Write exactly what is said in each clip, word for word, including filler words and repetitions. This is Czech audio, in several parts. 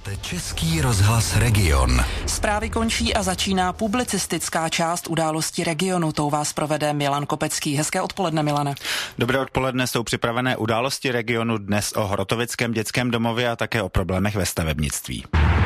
Český rozhlas Region. Zprávy končí a začíná publicistická část události regionu. Tou vás provede Milan Kopecký. Hezké odpoledne, Milane. Dobré odpoledne, jsou připravené události regionu dnes o Hrotovickém dětském domově a také o problémech ve stavebnictví.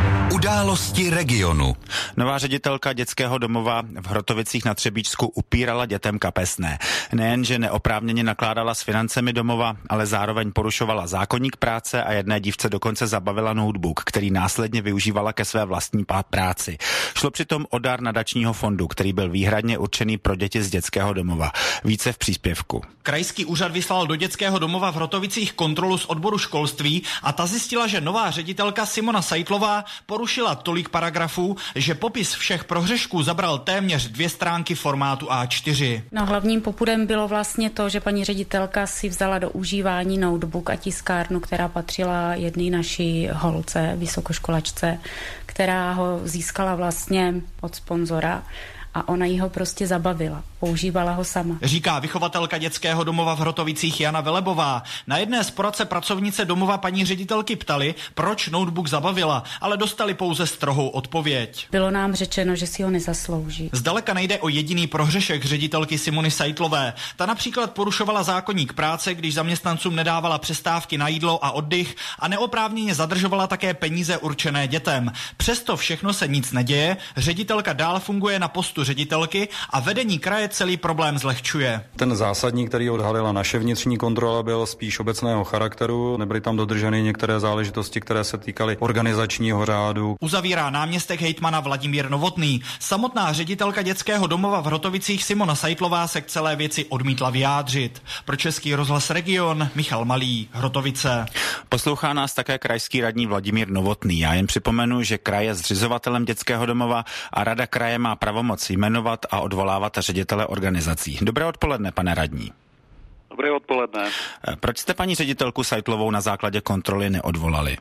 Události regionu. Nová ředitelka dětského domova v Hrotovicích na Třebíčsku upírala dětem kapesné. Nejenže neoprávněně nakládala s financemi domova, ale zároveň porušovala zákoník práce a jedné dívce dokonce zabavila notebook, který následně využívala ke své vlastní práci. Šlo přitom o dar nadačního fondu, který byl výhradně určený pro děti z dětského domova. Více v příspěvku. Krajský úřad vyslal do dětského domova v Hrotovicích kontrolu z odboru školství a ta zjistila, že nová ředitelka Simona Sajtlová porušila tolik paragrafů, že popis všech prohřešků zabral téměř dvě stránky formátu á čtyři. No, hlavním popudem bylo vlastně to, že paní ředitelka si vzala do užívání notebook a tiskárnu, která patřila jedné naší holce, vysokoškolačce, která ho získala vlastně od sponzora. A ona jí ho prostě zabavila. Používala ho sama. Říká vychovatelka dětského domova v Hrotovicích Jana Velebová. Na jedné z poradce pracovnice domova paní ředitelky ptali, proč notebook zabavila, ale dostali pouze strohou odpověď. Bylo nám řečeno, že si ho nezaslouží. Zdaleka nejde o jediný prohřešek ředitelky Simony Sajtlové. Ta například porušovala zákoník práce, když zaměstnancům nedávala přestávky na jídlo a oddych a neoprávněně zadržovala také peníze určené dětem. Přesto všechno se nic neděje, ředitelka dál funguje na postu ředitelky a vedení kraje celý problém zlehčuje. Ten zásadní, který odhalila naše vnitřní kontrola, byl spíš obecného charakteru. Nebyly tam dodrženy některé záležitosti, které se týkaly organizačního řádu. Uzavírá náměstek hejtmana Vladimír Novotný. Samotná ředitelka dětského domova v Hrotovicích Simona Sajtlová se k celé věci odmítla vyjádřit. Pro Český rozhlas Region Michal Malý, Hrotovice. Poslouchá nás také krajský radní Vladimír Novotný. Já jen připomenu, že kraj je zřizovatelem dětského domova a rada kraje má pravomoc jmenovat a odvolávat ředitele organizací. Dobré odpoledne, pane radní. Dobré odpoledne. Proč jste paní ředitelku Sajtlovou na základě kontroly neodvolali?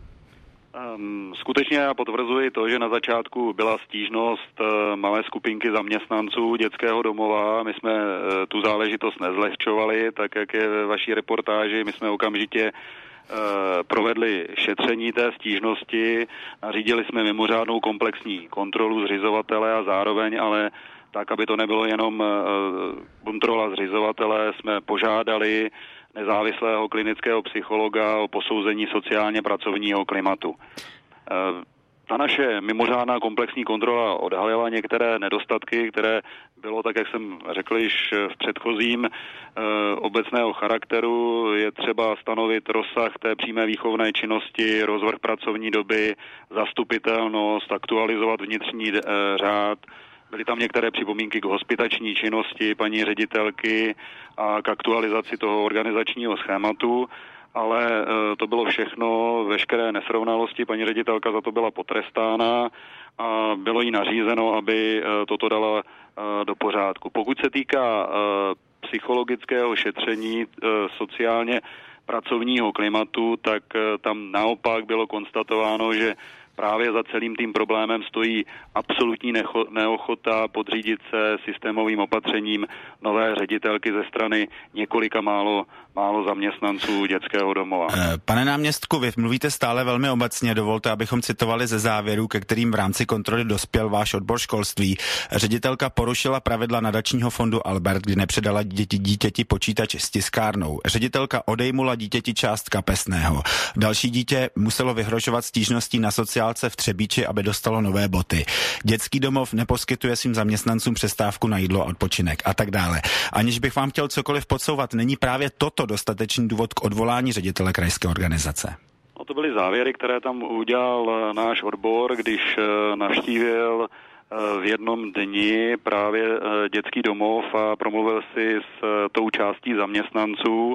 Um, skutečně já potvrzuji to, že na začátku byla stížnost uh, malé skupinky zaměstnanců dětského domova. My jsme uh, tu záležitost nezlehčovali, tak jak je ve vaší reportáži. My jsme okamžitě uh, provedli šetření té stížnosti, nařídili jsme mimořádnou komplexní kontrolu zřizovatele a zároveň ale tak, aby to nebylo jenom kontrola zřizovatele, jsme požádali nezávislého klinického psychologa o posouzení sociálně pracovního klimatu. Ta naše mimořádná komplexní kontrola odhalila některé nedostatky, které bylo, tak jak jsem řekl již v předchozím, obecného charakteru. Je třeba stanovit rozsah té přímé výchovné činnosti, rozvrh pracovní doby, zastupitelnost, aktualizovat vnitřní řád. Byly tam některé připomínky k hospitační činnosti paní ředitelky a k aktualizaci toho organizačního schématu, ale e, to bylo všechno, veškeré nesrovnalosti, paní ředitelka za to byla potrestána a bylo jí nařízeno, aby e, toto dala e, do pořádku. Pokud se týká e, psychologického šetření e, sociálně pracovního klimatu, tak e, tam naopak bylo konstatováno, že právě za celým tím problémem stojí absolutní necho, neochota podřídit se systémovým opatřením nové ředitelky ze strany několika málo, málo zaměstnanců dětského domova. Pane náměstku, vy mluvíte stále velmi obecně. Dovolte, abychom citovali ze závěrů, ke kterým v rámci kontroly dospěl váš odbor školství. Ředitelka porušila pravidla nadačního fondu Albert, kdy nepředala děti, dítěti počítač s tiskárnou. Ředitelka odejmula dítěti část kapesného. Další dítě muselo vyhrožovat stížností na sociální v Třebíči, aby dostalo nové boty. Dětský domov neposkytuje svým zaměstnancům přestávku na jídlo a odpočinek a tak dále. Aniž bych vám chtěl cokoliv podsouvat, není právě toto dostatečný důvod k odvolání ředitele krajské organizace? No, to byly závěry, které tam udělal náš odbor, když navštívil v jednom dni právě dětský domov a promluvil si s tou částí zaměstnanců.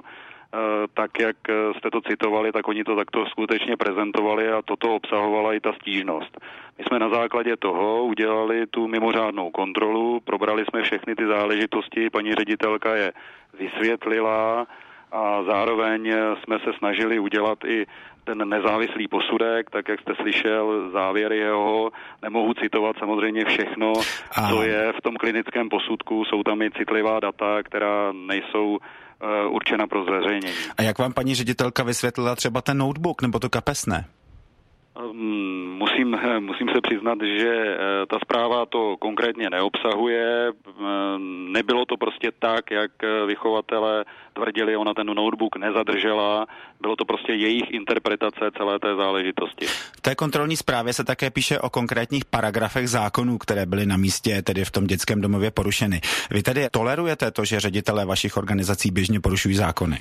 Tak, jak jste to citovali, tak oni to takto skutečně prezentovali a toto obsahovala i ta stížnost. My jsme na základě toho udělali tu mimořádnou kontrolu, probrali jsme všechny ty záležitosti, paní ředitelka je vysvětlila a zároveň jsme se snažili udělat i ten nezávislý posudek, tak jak jste slyšel závěry jeho, nemohu citovat samozřejmě všechno, Aha. co je v tom klinickém posudku, jsou tam i citlivá data, která nejsou určena pro zveřejnění. A jak vám paní ředitelka vysvětlila třeba ten notebook nebo to kapesné? Musím, musím se přiznat, že ta zpráva to konkrétně neobsahuje. Nebylo to prostě tak, jak vychovatelé tvrdili, ona ten notebook nezadržela. Bylo to prostě jejich interpretace celé té záležitosti. V té kontrolní zprávě se také píše o konkrétních paragrafech zákonů, které byly na místě, tedy v tom dětském domově, porušeny. Vy tedy tolerujete to, že ředitelé vašich organizací běžně porušují zákony?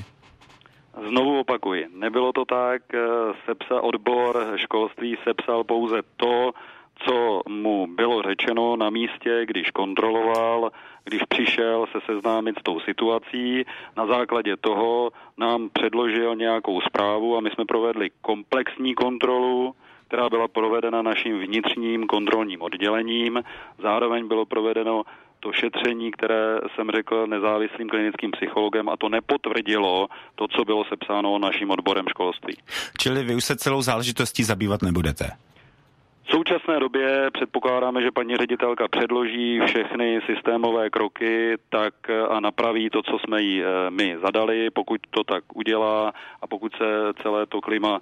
Znovu opakuji, nebylo to tak, sepsa, odbor školství sepsal pouze to, co mu bylo řečeno na místě, když kontroloval, když přišel se seznámit s tou situací. Na základě toho nám předložil nějakou zprávu a my jsme provedli komplexní kontrolu, která byla provedena naším vnitřním kontrolním oddělením. Zároveň bylo provedeno to šetření, které jsem řekl nezávislým klinickým psychologem, a to nepotvrdilo to, co bylo sepsáno naším odborem školství. Čili vy už se celou záležitostí zabývat nebudete? V současné době předpokládáme, že paní ředitelka předloží všechny systémové kroky tak a napraví to, co jsme jí my zadali. Pokud to tak udělá a pokud se celé to klima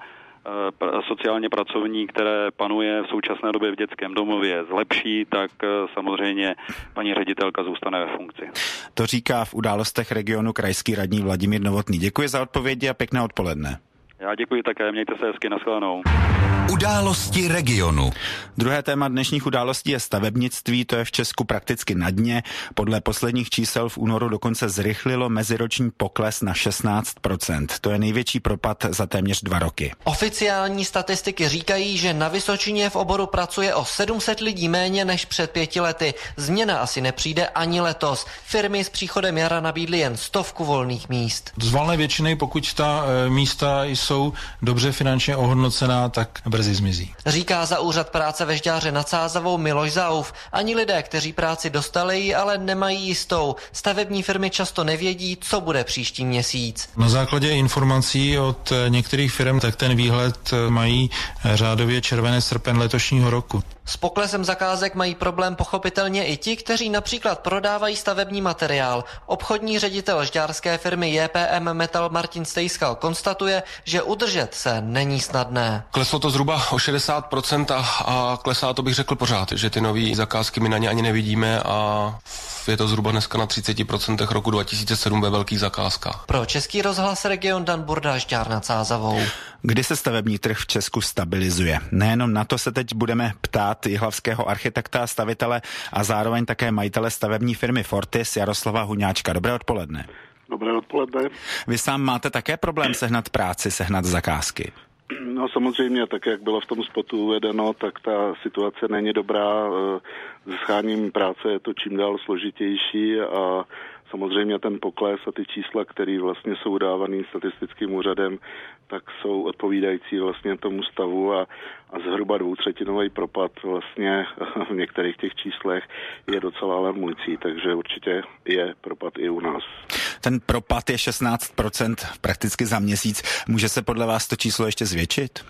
sociálně pracovní, které panuje v současné době v dětském domově, zlepší, tak samozřejmě paní ředitelka zůstane ve funkci. To říká v Událostech regionu krajský radní Vladimír Novotný. Děkuji za odpovědi a pěkné odpoledne. Já děkuji také, mějte se hezky, nashledanou. Události regionu. Druhé téma dnešních událostí je stavebnictví, to je v Česku prakticky na dně. Podle posledních čísel v únoru dokonce zrychlilo meziroční pokles na šestnáct procent. To je největší propad za téměř dva roky. Oficiální statistiky říkají, že na Vysočině v oboru pracuje o sedm set lidí méně než před pěti lety. Změna asi nepřijde ani letos. Firmy s příchodem jara nabídly jen stovku volných míst. Z valné většiny, pokud ta e, místa jsou dobře finančně ohodnocená, tak brzy zmizí. Říká za úřad práce ve Žďáře nad Sázavou Miloš Zauf. Ani lidé, kteří práci dostali, ji ale nemají jistou. Stavební firmy často nevědí, co bude příští měsíc. Na základě informací od některých firm, tak ten výhled mají řádově červený srpen letošního roku. S poklesem zakázek mají problém pochopitelně i ti, kteří například prodávají stavební materiál. Obchodní ředitel žďárské firmy J P M Metal Martin Stejskal konstatuje, že udržet se není snadné. Kleslo to zhruba o šedesát procent a, a klesá to bych řekl pořád, že ty nové zakázky my na ně ani nevidíme a je to zhruba dneska na třicet procent roku dva tisíce sedm ve velkých zakázkách. Pro Český rozhlas region Dan Burda, Žďár nad Sázavou. Kdy se stavební trh v Česku stabilizuje? Nejenom na to se teď budeme ptát jihlavského architekta a stavitele a zároveň také majitele stavební firmy Fortis Jaroslava Huňáčka. Dobré odpoledne. Dobré odpoledne. Vy sám máte také problém sehnat práci, sehnat zakázky? No samozřejmě, tak jak bylo v tom spotu uvedeno, tak ta situace není dobrá. S scháním práce je to čím dál složitější a samozřejmě ten pokles a ty čísla, které vlastně jsou dávaný statistickým úřadem, tak jsou odpovídající vlastně tomu stavu a, a zhruba dvoutřetinový propad vlastně v některých těch číslech je docela alarmující, takže určitě je propad i u nás. Ten propad je šestnáct procent prakticky za měsíc. Může se podle vás to číslo ještě zvětšit?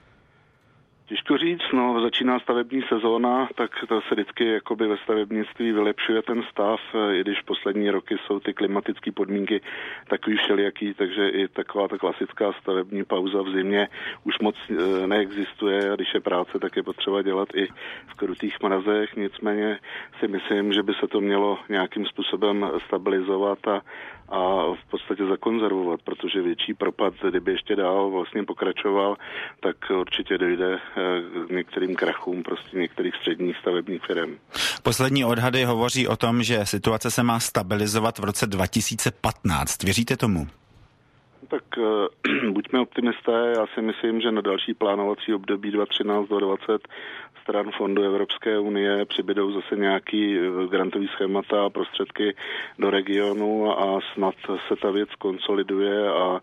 Těžko říct, no, začíná stavební sezóna, tak to se vždycky jakoby ve stavebnictví vylepšuje ten stav, i když poslední roky jsou ty klimatické podmínky takový všelijaký, takže i taková ta klasická stavební pauza v zimě už moc e, neexistuje a když je práce, tak je potřeba dělat i v krutých mrazech, nicméně si myslím, že by se to mělo nějakým způsobem stabilizovat a a v podstatě zakonzervovat, protože větší propad, kdyby ještě dál vlastně pokračoval, tak určitě dojde k některým krachům prostě některých středních stavebních firm. Poslední odhady hovoří o tom, že situace se má stabilizovat v roce dva tisíce patnáct. Věříte tomu? Tak uh, buďme optimisté, já si myslím, že na další plánovací období dva tisíce třináct do dvacet stran fondu Evropské unie přibydou zase nějaký grantový schémata a prostředky do regionu a snad se ta věc konsoliduje a, a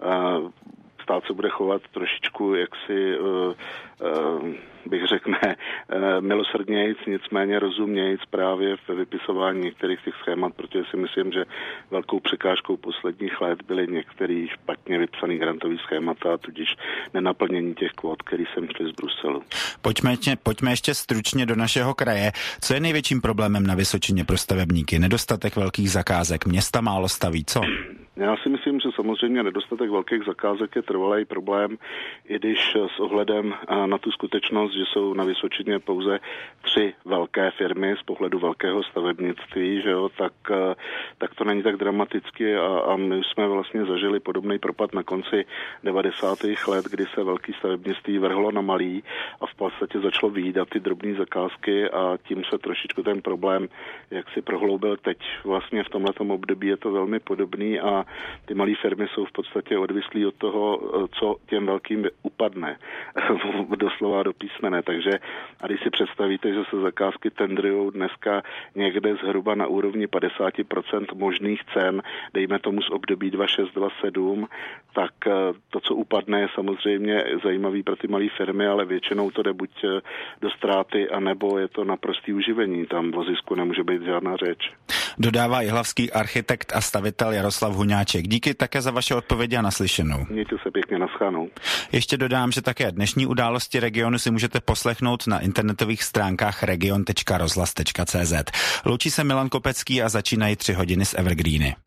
stát se bude chovat trošičku jaksi uh, uh, bych řekl ne, milosrdnějc, nicméně rozumějc právě ve vypisování některých těch schémat, protože si myslím, že velkou překážkou posledních let byly některé špatně vypsané grantové schémata, tudíž nenaplnění těch kvót, které sem šly z Bruselu. Pojďme, pojďme ještě stručně do našeho kraje. Co je největším problémem na Vysočině pro stavebníky? Nedostatek velkých zakázek, města málo staví, co? Já si myslím, že samozřejmě nedostatek velkých zakázek je trvalý problém, i když s ohledem na tu skutečnost, že jsou na Vysočině pouze tři velké firmy z pohledu velkého stavebnictví, že jo, tak, tak to není tak dramaticky a, a my jsme vlastně zažili podobný propad na konci devadesátých let, kdy se velké stavebnictví vrhlo na malý a v podstatě začalo vyjídat ty drobné zakázky a tím se trošičku ten problém jak si prohloubil teď. Vlastně v tomhletom období je to velmi podobný a ty malé firmy jsou v podstatě odvislí od toho, co těm velkým upadne. Doslova do písmene. Takže a když si představíte, že se zakázky tendrují dneska někde zhruba na úrovni padesát procent možných cen, dejme tomu z období dva šest dva sedm, tak to, co upadne, je samozřejmě zajímavý pro ty malé firmy, ale většinou to jde buď do ztráty, anebo je to naprostý uživení. Tam o zisku nemůže být žádná řeč. Dodává jihlavský architekt a stavitel Jaroslav Huňáček. Díky také za vaše odpovědi a naslyšenou. Mějte se pěkně, naschánou. Ještě dodám, že také dnešní události regionu si můžete poslechnout na internetových stránkách region tečka rozhlas tečka cé zet. Loučí se Milan Kopecký a začínají tři hodiny z Evergreeny.